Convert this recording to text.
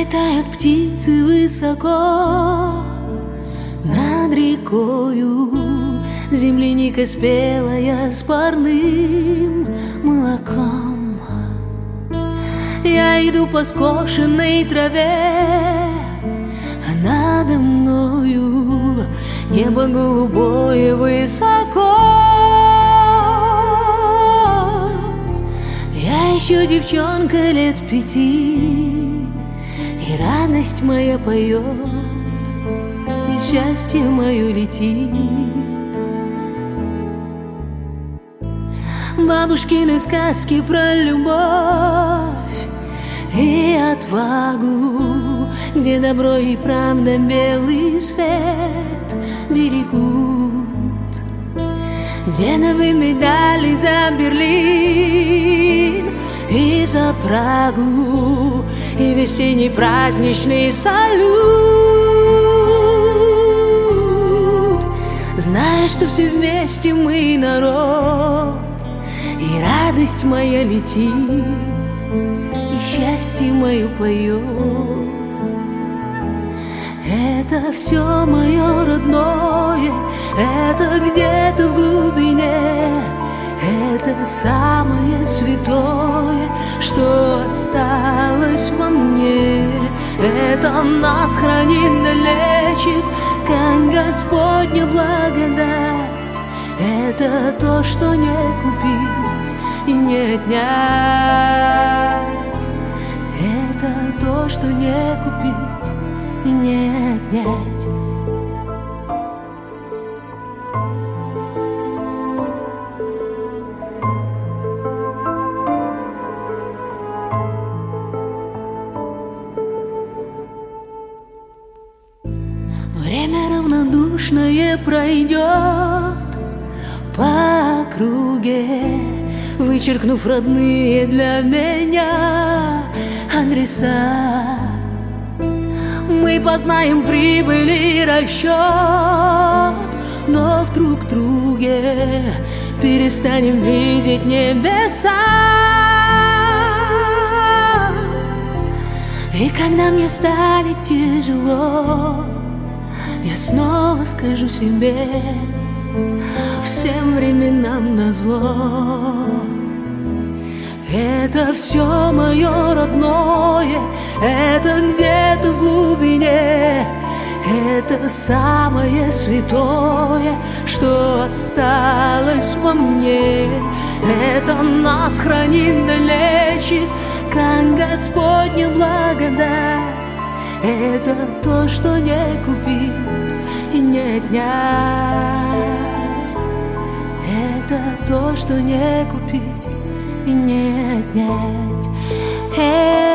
Летают птицы высоко над рекою, земляника спелая с парным молоком. Я иду по скошенной траве, а надо мною небо голубое высоко. Я еще девчонка лет 5, и радость моя поет, и счастье мое летит. Бабушкины сказки про любовь и отвагу, где добро и правда белый свет берегут. Деновые медали за Берлин и за Прагу, и весенний праздничный салют. Знаешь, что все вместе мы народ, и радость моя летит, и счастье мое поет. Это все мое родное, это где-то в глубине, это самое святое, что осталось во мне. Это нас хранит да лечит, как Господня благодать. Это то, что не купить и не отнять. Это то, что не купить и не отнять. Время равнодушное пройдет по округе, вычеркнув родные для меня адреса. Мы познаем прибыль и расчет, но в друг друге перестанем видеть небеса. И когда мне станет тяжело, я снова скажу себе: всем временам назло. Это все мое родное, это где-то в глубине, это самое святое, что осталось во мне. Это нас хранит да лечит, как Господня благодать. Это то, что не купить и не отнять. Это то, что не купить и не отнять.